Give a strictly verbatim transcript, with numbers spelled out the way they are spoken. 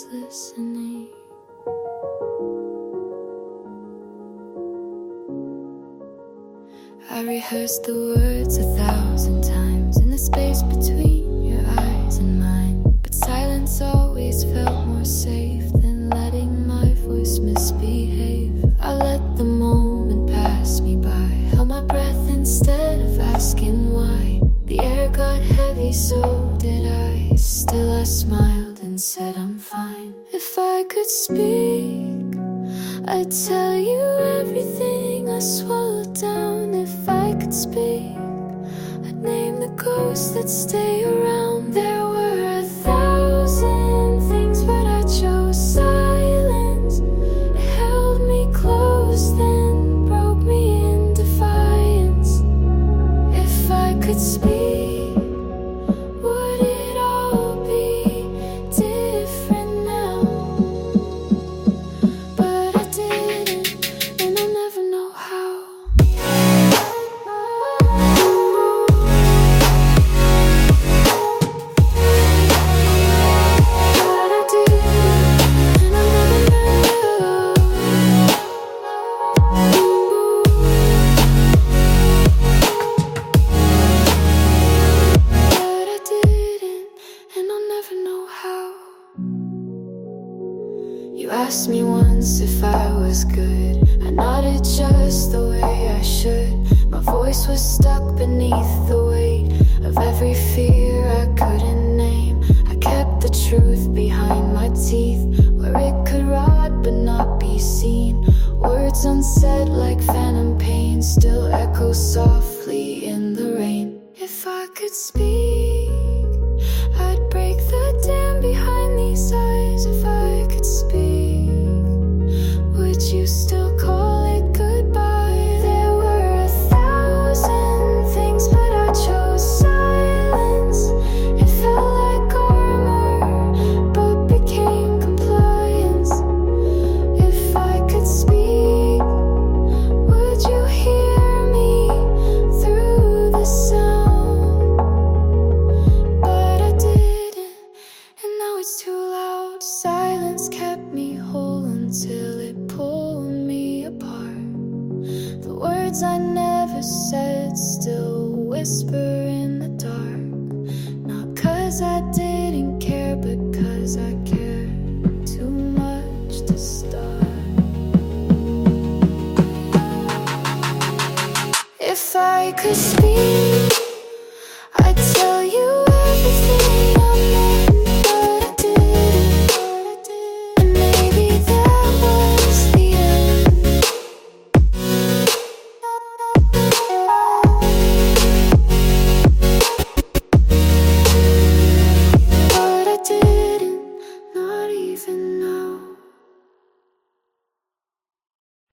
was listening. I rehearsed the words a thousand times in the space between your eyes and mine, but silence always felt more safe than letting my voice misbehave. I let the moment pass me by, held my breath instead of asking why. The air got heavy, so did I. Still I smiled and said I'm fine. If I could speak, I'd tell you everything I swallowed down. If I could speak, I'd name the ghosts that stay around. There were a thousand things, but I chose silence. It held me close, then broke me in defiance. If I could speak, would it all be different now? But I didn't, and I'll never know how. But I didn't, and I'll never know. But I didn't, and I'll never know how. You asked me once if I was good. I nodded just the way I should. My voice was stuck beneath the weight of every fear I couldn't name. I kept the truth behind my teeth, where it could rot but not be seen. Words unsaid like phantom pain still echo softly in the rain. If I could speak, I'd break the dam behind these eyes. If I could speak, would you still call it goodbye? There were a thousand things, but I chose silence. It felt like armor, but became compliance. If I could speak, would you hear me through the sound? But I didn't, and now it's too loud. Silence kept me whole until it pulled me apart. The words I never said still whisper in the dark. Not 'cause I didn't care, but 'cause I cared too much to start. If I could speak,